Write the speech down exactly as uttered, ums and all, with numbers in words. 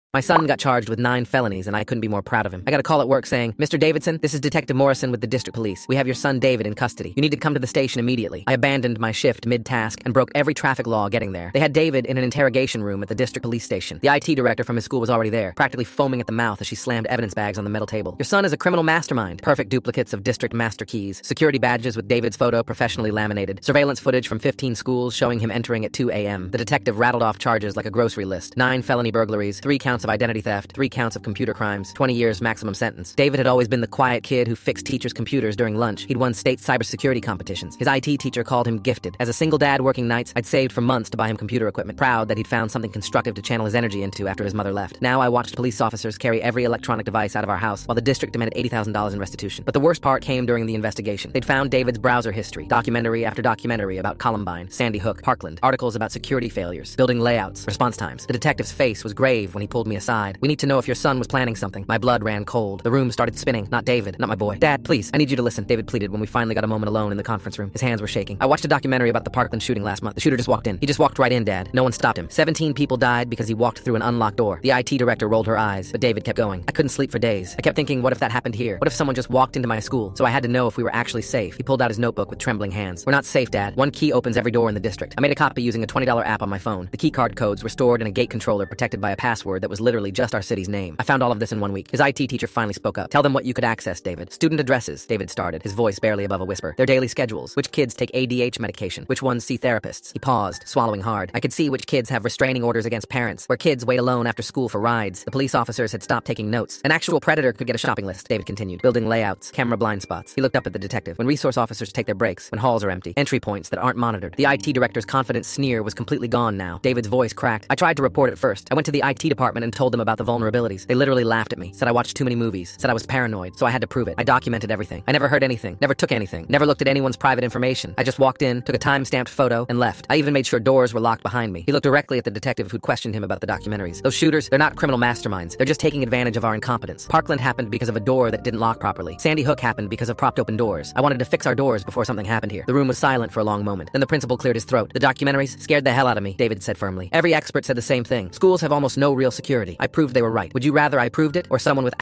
My son got charged with nine felonies, and I couldn't be more proud of him. I got a call at work saying, "Mister Davidson, this is Detective Morrison with the District Police. We have your son David in custody. You need to come to the station immediately." I abandoned my shift mid-task and broke every traffic law getting there. They had David in an interrogation room at the District Police Station. The I T director from his school was already there, practically foaming at the mouth as she slammed evidence bags on the metal table. "Your son is a criminal mastermind." Perfect duplicates of district master keys, security badges with David's photo professionally laminated, surveillance footage from fifteen schools showing him entering at two a m The detective rattled off charges like a grocery list. Nine felony burglaries, three counts of identity theft, three counts of computer crimes, twenty years maximum sentence. David had always been the quiet kid who fixed teachers' computers during lunch. He'd won state cybersecurity competitions. His I T teacher called him gifted. As a single dad working nights, I'd saved for months to buy him computer equipment, proud that he'd found something constructive to channel his energy into after his mother left. Now I watched police officers carry every electronic device out of our house while the district demanded eighty thousand dollars in restitution. But the worst part came during the investigation. They'd found David's browser history, documentary after documentary about Columbine, Sandy Hook, Parkland, articles about security failures, building layouts, response times. The detective's face was grave when he pulled me aside. "We need to know if your son was planning something." My blood ran cold. The room started spinning. Not David, not my boy. "Dad, please, I need you to listen," David pleaded when we finally got a moment alone in the conference room. His hands were shaking. "I watched a documentary about the Parkland shooting last month. The shooter just walked in. He just walked right in, Dad. No one stopped him. Seventeen people died because he walked through an unlocked door." The I T director rolled her eyes, but David kept going. I couldn't sleep for days. I kept thinking, what if that happened here? What if someone just walked into my school? So I had to know if we were actually safe. He pulled out his notebook with trembling hands. "We're not safe, Dad. One key opens every door in the district. I made a copy using a twenty dollar app on my phone. The key card codes were stored in a gate controller protected by a password that was literally just our city's name. I found all of this in one week." His I T teacher finally spoke up. "Tell them what you could access, David." "Student addresses," David started, his voice barely above a whisper. "Their daily schedules. Which kids take A D H medication. Which ones see therapists." He paused, swallowing hard. "I could see which kids have restraining orders against parents, where kids wait alone after school for rides." The police officers had stopped taking notes. "An actual predator could get a shopping list," David continued. "Building layouts, camera blind spots." He looked up at the detective. "When resource officers take their breaks, when halls are empty, entry points that aren't monitored." The I T director's confident sneer was completely gone now. David's voice cracked. "I tried to report it first. I went to the I T department and told them about the vulnerabilities. They literally laughed at me, said I watched too many movies, said I was paranoid, so I had to prove it. I documented everything. I never heard anything, never took anything, never looked at anyone's private information. I just walked in, took a time-stamped photo, and left. I even made sure doors were locked behind me." He looked directly at the detective who'd questioned him about the documentaries. "Those shooters, they're not criminal masterminds. They're just taking advantage of our incompetence. Parkland happened because of a door that didn't lock properly. Sandy Hook happened because of propped open doors. I wanted to fix our doors before something happened here." The room was silent for a long moment. Then the principal cleared his throat. "The documentaries scared the hell out of me," David said firmly. "Every expert said the same thing. Schools have almost no real security. I proved they were right. Would you rather I proved it or someone with